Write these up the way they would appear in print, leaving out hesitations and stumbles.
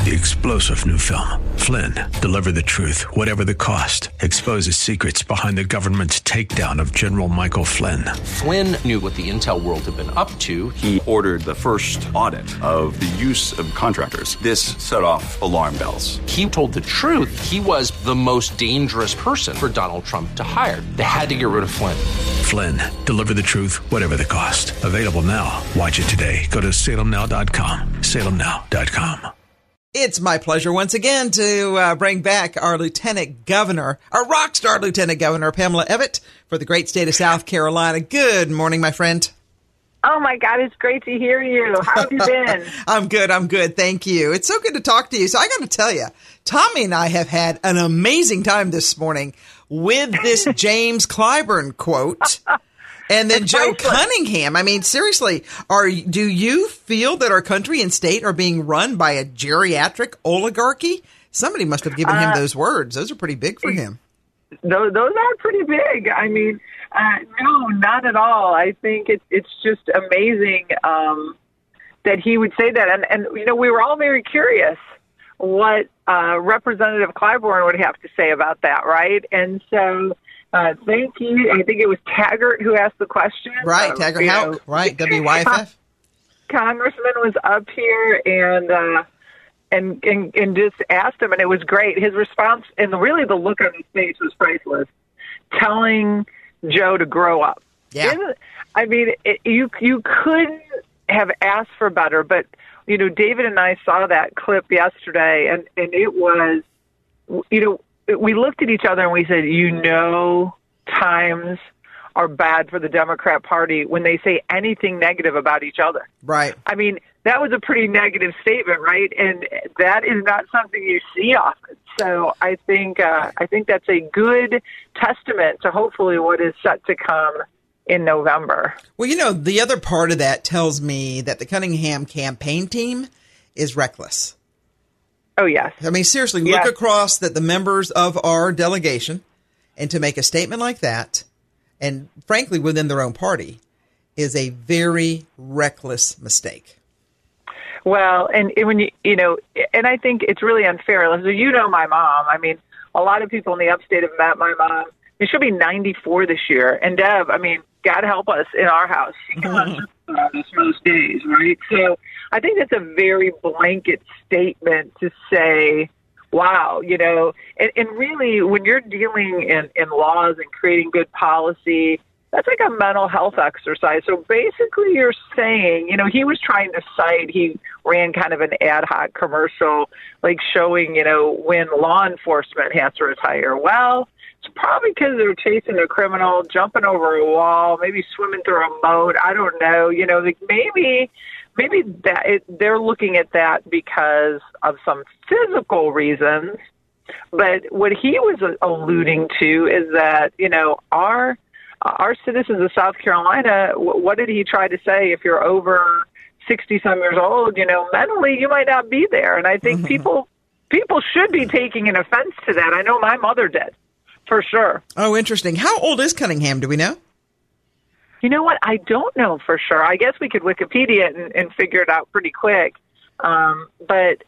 The explosive new film, Flynn, Deliver the Truth, Whatever the Cost, exposes secrets behind the government's takedown of General Michael Flynn. Flynn knew what the intel world had been up to. He ordered the first audit of the use of contractors. This set off alarm bells. He told the truth. He was the most dangerous person for Donald Trump to hire. They had to get rid of Flynn. Flynn, Deliver the Truth, Whatever the Cost. Available now. Watch it today. Go to salemnow.com. salemnow.com. It's my pleasure once again to bring back our Lieutenant Governor, our rock star Lieutenant Governor, Pamela Evette, for the great state of South Carolina. Good morning, my friend. Oh, my God, it's great to hear you. How have you been? I'm good. Thank you. It's so good to talk to you. So I got to tell you, Tommy and I have had an amazing time this morning with this James Clyburn quote. And then Joe Cunningham. I mean, seriously, do you feel that our country and state are being run by a geriatric oligarchy? Somebody must have given him those words. Those are pretty big for him. Those are pretty big. I mean, no, not at all. I think it's just amazing that he would say that. And you know, we were all very curious what Representative Clyburn would have to say about that, right? And so... thank you. I think it was Taggart who asked the question. Right, Taggart Houck, right, WYFF. Congressman was up here and just asked him, and it was great. His response, and really the look on his face was priceless, telling Joe to grow up. Yeah. I mean, you couldn't have asked for better, but, you know, David and I saw that clip yesterday, and it was, you know, we looked at each other and we said, you know, times are bad for the Democrat Party when they say anything negative about each other. Right. I mean, that was a pretty negative statement, right? And that is not something you see often. So I think that's a good testament to hopefully what is set to come in November. Well, you know, the other part of that tells me that the Cunningham campaign team is reckless. Oh, yes. I mean, seriously, look across the members of our delegation, and to make a statement like that, and frankly, within their own party, is a very reckless mistake. Well, and when you know, and I think it's really unfair. So you know my mom. I mean, a lot of people in the upstate have met my mom. I mean, she'll be 94 this year. And Deb, I mean, God help us in our house. She comes us most days, right? So I think that's a very blanket statement to say, wow, you know, and really when you're dealing in laws and creating good policy, that's like a mental health exercise. So basically you're saying, you know, he was trying to cite, he ran kind of an ad hoc commercial, like showing, you know, when law enforcement has to retire. Well, it's probably because they're chasing a criminal, jumping over a wall, maybe swimming through a moat. I don't know. You know, like maybe that they're looking at that because of some physical reasons. But what he was alluding to is that, you know, our citizens of South Carolina, what did he try to say? If you're over 60-some years old, you know, mentally you might not be there. And I think people should be taking an offense to that. I know my mother did, for sure. Oh, interesting. How old is Cunningham? Do we know? You know what? I don't know for sure. I guess we could Wikipedia it and figure it out pretty quick. But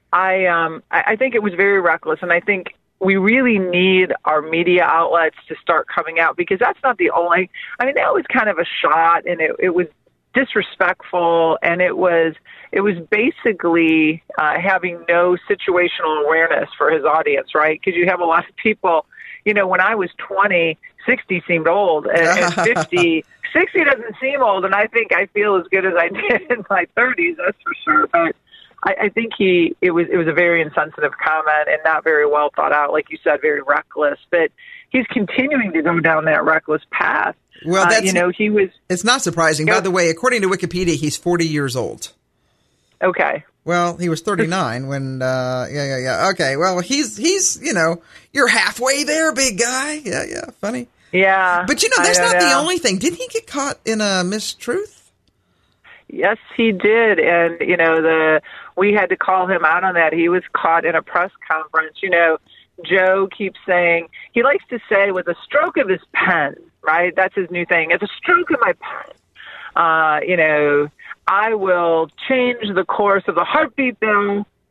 I think it was very reckless, and I think we really need our media outlets to start coming out, because that's not the only. I mean, that was kind of a shot, and it was disrespectful, and it was basically having no situational awareness for his audience, right? Because you have a lot of people. You know, when I was 20, 60 seemed old, and 50, 60 doesn't seem old, and I think I feel as good as I did in my 30s, that's for sure. But I think it was a very insensitive comment and not very well thought out, like you said, very reckless. But he's continuing to go down that reckless path. Well, that's, you know, he was. It's not surprising. By the way, according to Wikipedia, he's 40 years old. Okay. Well, he was 39 when, yeah. Okay, well, he's, you know, you're halfway there, big guy. Yeah, funny. Yeah. But, you know, that's not the only thing. Didn't he get caught in a mistruth? Yes, he did. And, you know, we had to call him out on that. He was caught in a press conference. You know, Joe keeps saying, he likes to say with a stroke of his pen, right? That's his new thing. It's a stroke of my pen. You know, I will change the course of the heartbeat bill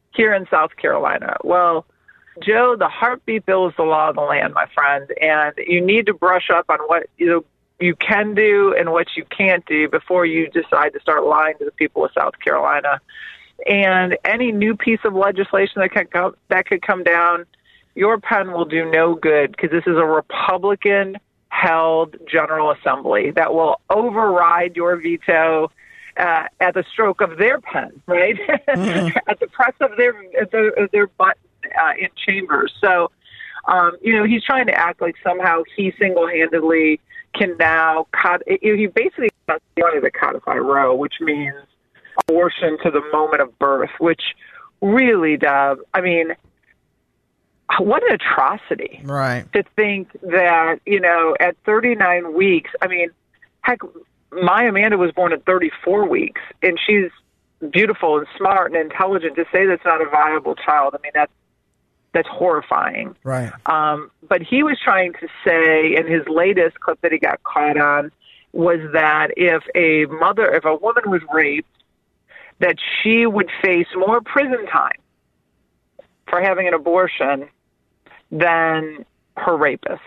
here in South Carolina. Well, Joe, the heartbeat bill is the law of the land, my friend, and you need to brush up on what you can do and what you can't do before you decide to start lying to the people of South Carolina. And any new piece of legislation that could come down, your pen will do no good, because this is a Republican-held General Assembly that will override your veto at the stroke of their pen, right? At the press of their button in chambers. So, he's trying to act like somehow he single-handedly can now he basically wanted to codify Roe, which means abortion to the moment of birth, which really, Deb, I mean, what an atrocity. Right. To think that, at 39 weeks, I mean, heck, my Amanda was born at 34 weeks, and she's beautiful and smart and intelligent. To say that's not a viable child, I mean, that's horrifying. Right. But he was trying to say in his latest clip that he got caught on was that if a woman was raped, that she would face more prison time for having an abortion than her rapist.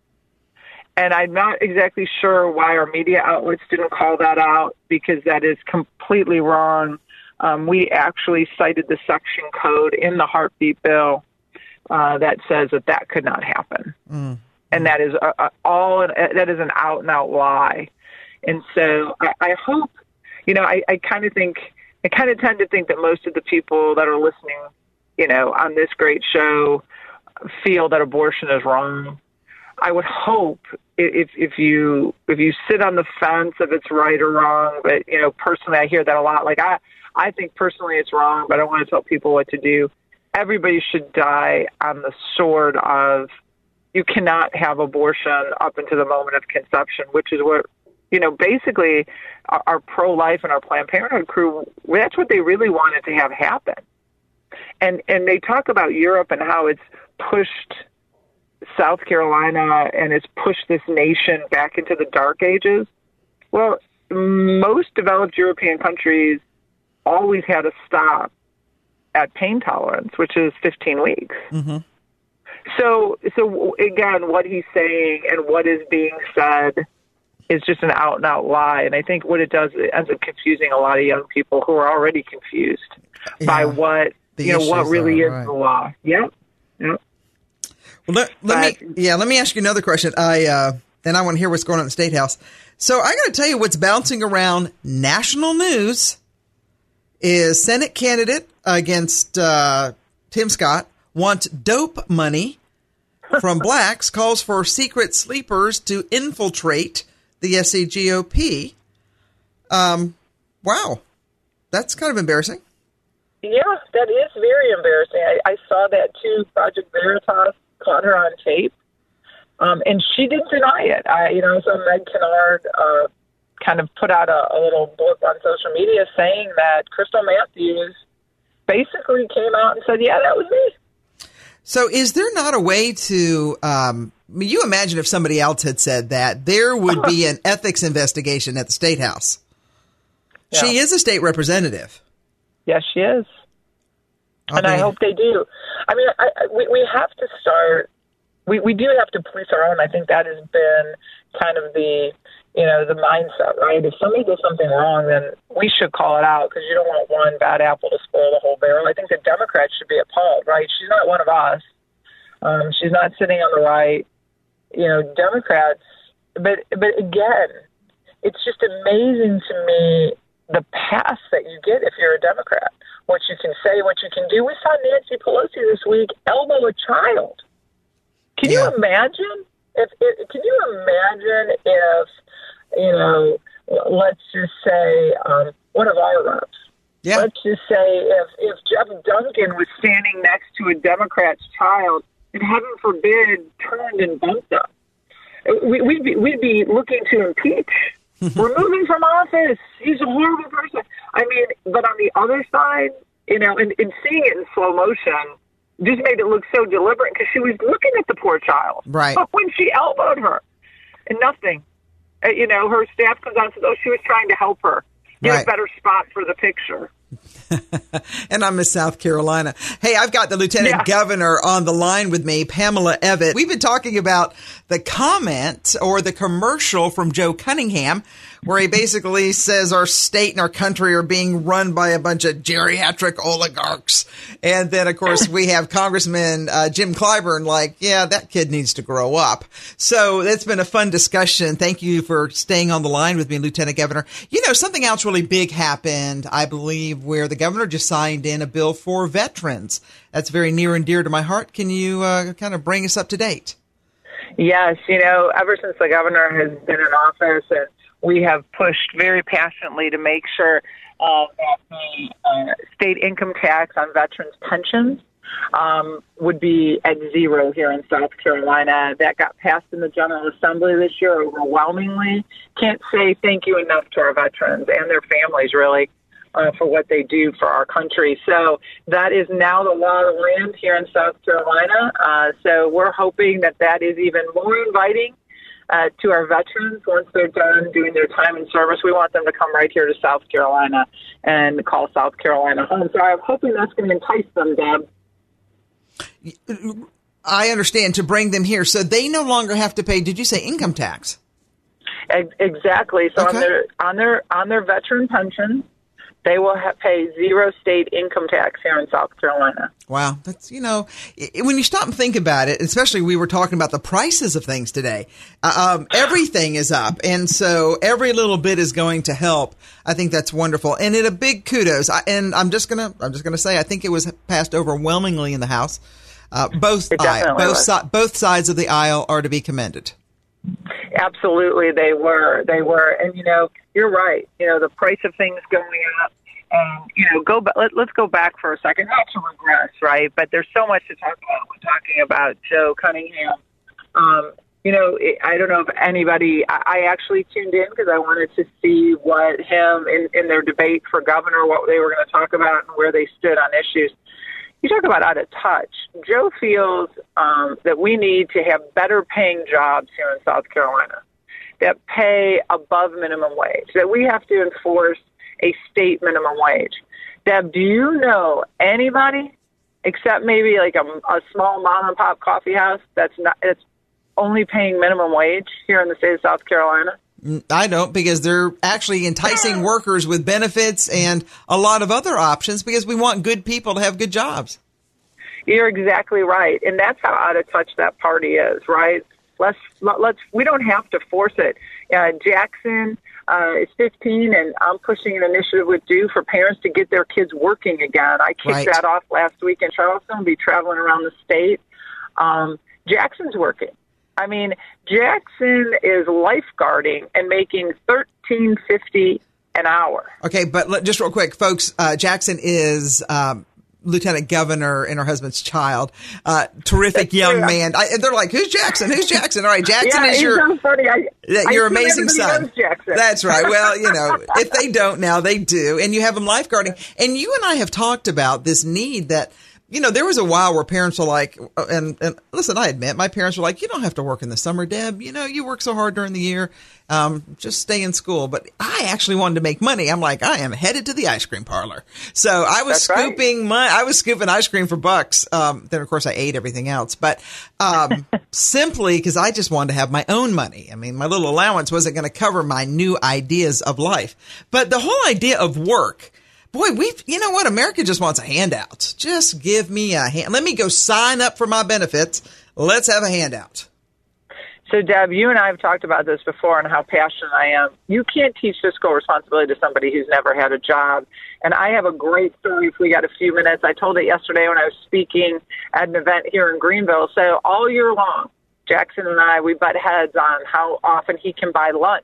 And I'm not exactly sure why our media outlets didn't call that out, because that is completely wrong. We actually cited the section code in the heartbeat bill that says that could not happen. And that is that is an out and out lie. And so I hope, I kind of tend to think that most of the people that are listening, on this great show feel that abortion is wrong. I would hope if you sit on the fence if it's right or wrong, but personally I hear that a lot. Like I think personally it's wrong, but I want to tell people what to do. Everybody should die on the sword of you cannot have abortion up until the moment of conception, which is what basically our pro-life and our Planned Parenthood crew, that's what they really wanted to have happen. And they talk about Europe and how it's pushed South Carolina and it's pushed this nation back into the dark ages. Well, most developed European countries always had a stop at pain tolerance, which is 15 weeks. Mm-hmm. So again, what he's saying and what is being said is just an out and out lie. And I think what it does, it ends up confusing a lot of young people who are already confused by what what really is the law. Yep. Well, let me ask you another question. I want to hear what's going on in the State House. So I got to tell you what's bouncing around national news is Senate candidate against Tim Scott wants dope money from blacks, calls for secret sleepers to infiltrate the SCGOP. Wow. That's kind of embarrassing. Yeah, that is very embarrassing. I saw that too. Project Veritas caught her on tape, and she didn't deny it. So Meg Kennard kind of put out a little blip on social media saying that Crystal Matthews basically came out and said, yeah, that was me. So is there not a way to, you imagine if somebody else had said that, there would be an ethics investigation at the State House. Yeah. She is a state representative. Yes, she is. And I hope they do. I mean, we have to start, we do have to police our own. I think that has been kind of the mindset, right? If somebody does something wrong, then we should call it out, because you don't want one bad apple to spoil the whole barrel. I think the Democrats should be appalled, right? She's not one of us. She's not sitting on the right. Democrats, but again, it's just amazing to me the pass that you get if you're a Democrat. What you can say, what you can do. We saw Nancy Pelosi this week elbow a child. Can you imagine? Can you imagine if, let's just say one of our reps. Yeah. Let's just say if Jeff Duncan was standing next to a Democrat's child and, heaven forbid, turned and bumped them, we'd be looking to impeach. Remove him from office. He's a horrible person. I mean, but on the other side, and seeing it in slow motion just made it look so deliberate, because she was looking at the poor child. Right. But when she elbowed her, and nothing, her staff comes out and says, oh, she was trying to help her get a better spot for the picture. And I'm Miss South Carolina. Hey, I've got the Lieutenant Governor on the line with me, Pamela Evette. We've been talking about the comment or the commercial from Joe Cunningham, where he basically says our state and our country are being run by a bunch of geriatric oligarchs. And then, of course, we have Congressman Jim Clyburn like, yeah, that kid needs to grow up. So it's been a fun discussion. Thank you for staying on the line with me, Lieutenant Governor. You know, something else really big happened, I believe, where the governor just signed in a bill for veterans. That's very near and dear to my heart. Can you kind of bring us up to date? Yes, you know, ever since the governor has been in office, and we have pushed very passionately to make sure that the state income tax on veterans' pensions would be at zero here in South Carolina. That got passed in the General Assembly this year overwhelmingly. Can't say thank you enough to our veterans and their families, really, for what they do for our country. So that is now the law of the land here in South Carolina. So we're hoping that that is even more inviting to our veterans once they're done doing their time in service. We want them to come right here to South Carolina and call South Carolina home. So I'm hoping that's going to entice them, Deb. I understand, to bring them here. So they no longer have to pay, did you say income tax? Exactly. So okay. on their veteran pensions, they will pay zero state income tax here in South Carolina. Wow. That's, you know, when you stop and think about it, especially we were talking about the prices of things today, everything is up. And so every little bit is going to help. I think that's wonderful. And a big kudos. And I'm just going to say, I think it was passed overwhelmingly in the House. Both sides of the aisle are to be commended. Absolutely, they were. And, you know, you're right. You know, the price of things going up. And, you know, let's go back for a second, not to regress, right? But there's so much to talk about. We're talking about Joe Cunningham. You know, I don't know if anybody, I actually tuned in because I wanted to see what him in their debate for governor, what they were going to talk about and where they stood on issues. You talk about out of touch. Joe feels that we need to have better paying jobs here in South Carolina that pay above minimum wage, that we have to enforce a state minimum wage. Deb, do you know anybody except maybe like a small mom and pop coffee house that's only paying minimum wage here in the state of South Carolina? I don't, because they're actually enticing workers with benefits and a lot of other options because we want good people to have good jobs. You're exactly right. And that's how out of touch that party is, right? We don't have to force it. Jackson is 15, and I'm pushing an initiative with DO for parents to get their kids working again. I kicked that off last week in Charleston. I'll be traveling around the state. Jackson's working. I mean, Jackson is lifeguarding and making $13.50 an hour. Okay, but just real quick, folks, Jackson is Lieutenant Governor and her husband's child. Terrific young man. They're like, who's Jackson? Who's Jackson? All right, Jackson is your amazing son. That's right. Well, you know, if they don't now, they do. And you have them lifeguarding. And you and I have talked about this need that, you know, there was a while where parents were like, and listen, I admit, my parents were like, you don't have to work in the summer, Deb. You know, you work so hard during the year. Just stay in school. But I actually wanted to make money. I'm like, I am headed to the ice cream parlor. So I was scooping ice cream for bucks. Then of course I ate everything else, but, simply because I just wanted to have my own money. I mean, my little allowance wasn't going to cover my new ideas of life, but the whole idea of work, boy, you know what? America just wants a handout. Just give me a hand. Let me go sign up for my benefits. Let's have a handout. So, Deb, you and I have talked about this before and how passionate I am. You can't teach fiscal responsibility to somebody who's never had a job. And I have a great story if we got a few minutes. I told it yesterday when I was speaking at an event here in Greenville. So all year long, Jackson and we butt heads on how often he can buy lunch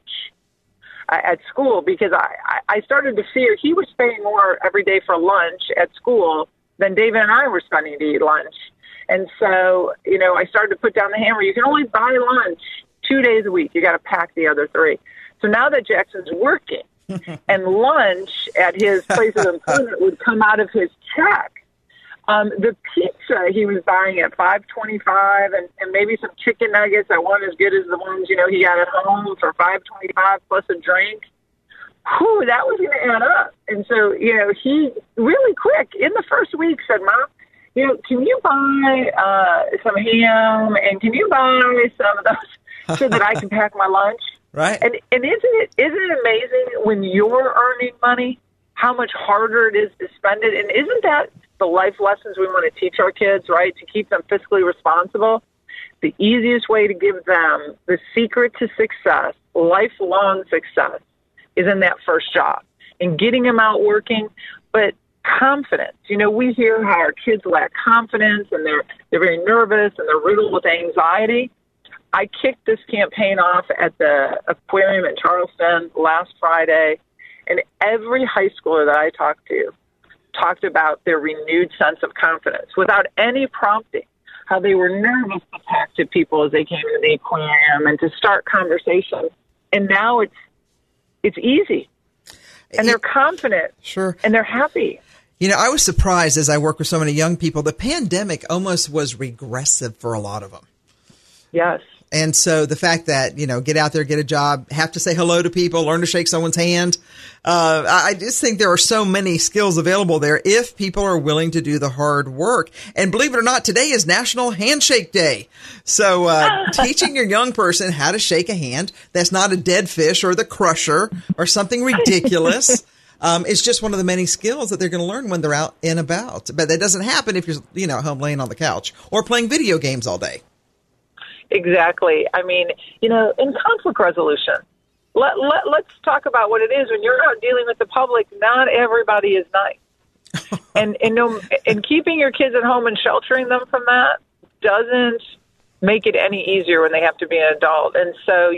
at school, because I started to fear he was paying more every day for lunch at school than David and I were spending to eat lunch. And so, you know, I started to put down the hammer. You can only buy lunch 2 days a week. You got to pack the other 3. So now that Jackson's working and lunch at his place of employment would come out of his check, the pizza he was buying at $5.25 and maybe some chicken nuggets that weren't as good as the ones, you know, he got at home for $5.25 plus a drink. that was going to add up. And so, he really quick in the first week said, Mom, can you buy some ham and can you buy some of those so that I can pack my lunch? Right. And isn't it amazing when you're earning money, how much harder it is to spend it? And isn't that the life lessons we want to teach our kids, right? To keep them fiscally responsible. The easiest way to give them the secret to success, lifelong success, is in that first job and getting them out working. But confidence, we hear how our kids lack confidence and they're very nervous and they're riddled with anxiety. I kicked this campaign off at the aquarium in Charleston last Friday, and every high schooler that I talked to talked about their renewed sense of confidence without any prompting, how they were nervous to talk to people as they came to the aquarium and to start conversations. And now it's easy. And they're confident. Sure. And they're happy. I was surprised as I work with so many young people. The pandemic almost was regressive for a lot of them. Yes. And so the fact that, get out there, get a job, have to say hello to people, learn to shake someone's hand. I just think there are so many skills available there if people are willing to do the hard work. And believe it or not, today is National Handshake Day. So teaching your young person how to shake a hand that's not a dead fish or the crusher or something ridiculous. It's just one of the many skills that they're going to learn when they're out and about. But that doesn't happen if you're, at home laying on the couch or playing video games all day. Exactly. I mean, in conflict resolution, let's talk about what it is. When you're out dealing with the public, not everybody is nice. and keeping your kids at home and sheltering them from that doesn't make it any easier when they have to be an adult. And so,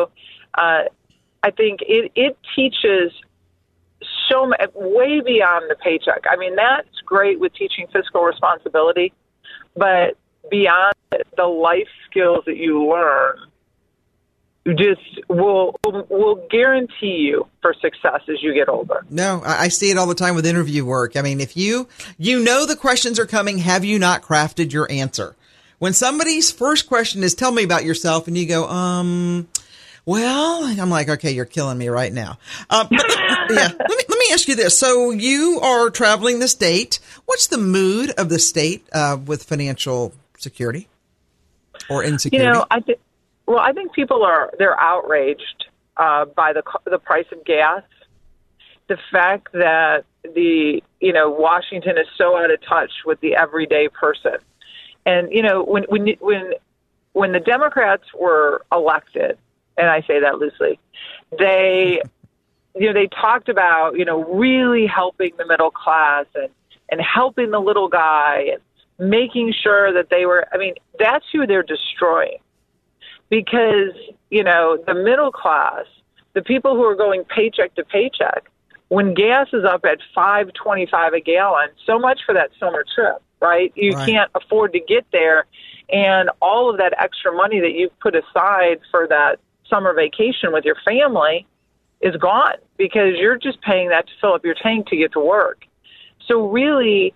I think it teaches so much, way beyond the paycheck. I mean, that's great with teaching fiscal responsibility, but beyond the life skills that you learn, just will guarantee you for success as you get older. No, I see it all the time with interview work. I mean, if you the questions are coming, have you not crafted your answer? When somebody's first question is, tell me about yourself, and you go, well, I'm like, okay, you're killing me right now. Let me ask you this. So you are traveling the state. What's the mood of the state with financial security or insecurity? I think people they're outraged by the price of gas. The fact that Washington is so out of touch with the everyday person. And, when the Democrats were elected, and I say that loosely, they talked about, really helping the middle class and helping the little guy and making sure that that's who they're destroying. Because, the middle class, the people who are going paycheck to paycheck, when gas is up at $5.25 a gallon, so much for that summer trip, right? You can't afford to get there. And all of that extra money that you've put aside for that summer vacation with your family is gone because you're just paying that to fill up your tank to get to work. So really,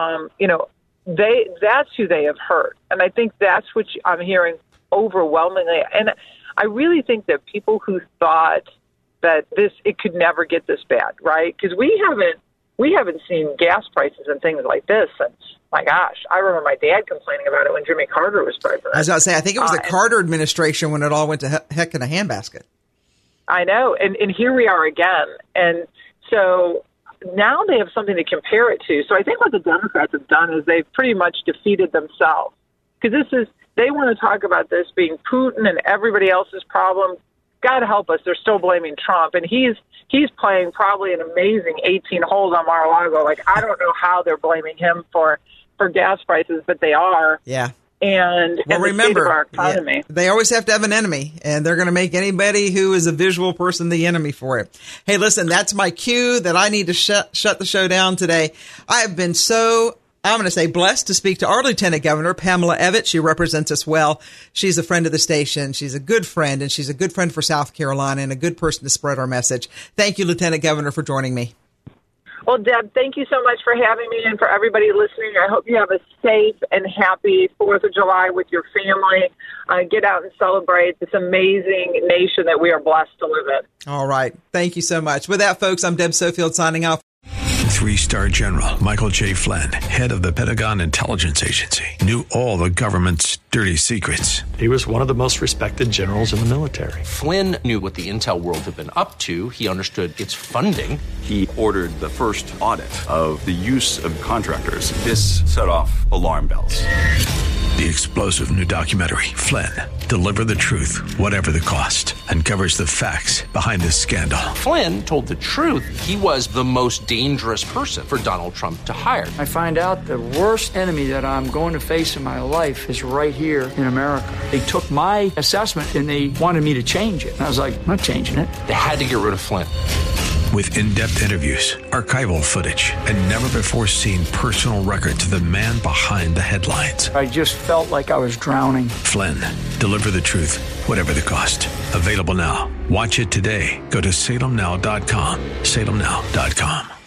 that's who they have hurt. And I think that's what I'm hearing overwhelmingly. And I really think that people who thought that it could never get this bad, right? Because we haven't seen gas prices and things like this since, my gosh, I remember my dad complaining about it when Jimmy Carter was president. I was about to say, I think it was the Carter administration when it all went to heck in a handbasket. I know, and here we are again. And so now they have something to compare it to. So I think what the Democrats have done is they've pretty much defeated themselves. Because they want to talk about this being Putin and everybody else's problem. God help us, they're still blaming Trump. And he's playing probably an amazing 18 holes on Mar-a-Lago. Like, I don't know how they're blaming him for gas prices, but they are. Yeah. And remember, the state of our economy. They always have to have an enemy, and they're going to make anybody who is a visual person the enemy for it. Hey, listen, that's my cue that I need to shut the show down today. I have been I'm going to say blessed to speak to our Lieutenant Governor, Pamela Evette. She represents us well. She's a friend of the station. She's a good friend, and she's a good friend for South Carolina and a good person to spread our message. Thank you, Lieutenant Governor, for joining me. Well, Deb, thank you so much for having me, and for everybody listening. I hope you have a safe and happy 4th of July with your family. get out and celebrate this amazing nation that we are blessed to live in. All right. Thank you so much. With that, folks, I'm Deb Sofield signing off. 3-star General Michael J. Flynn, head of the Pentagon Intelligence Agency, knew all the government's dirty secrets. He was one of the most respected generals in the military. Flynn knew what the intel world had been up to. He understood its funding. He ordered the first audit of the use of contractors. This set off alarm bells. The explosive new documentary, Flynn, Deliver the Truth, Whatever the Cost, uncovers the facts behind this scandal. Flynn told the truth. He was the most dangerous person for Donald Trump to hire. I find out the worst enemy that I'm going to face in my life is right here in America. They took my assessment and they wanted me to change it. And I was like, I'm not changing it. They had to get rid of Flynn. With in-depth interviews, archival footage, and never-before-seen personal records of the man behind the headlines. I just felt like I was drowning. Flynn, Deliver the Truth, Whatever the Cost. Available now. Watch it today. Go to salemnow.com. salemnow.com.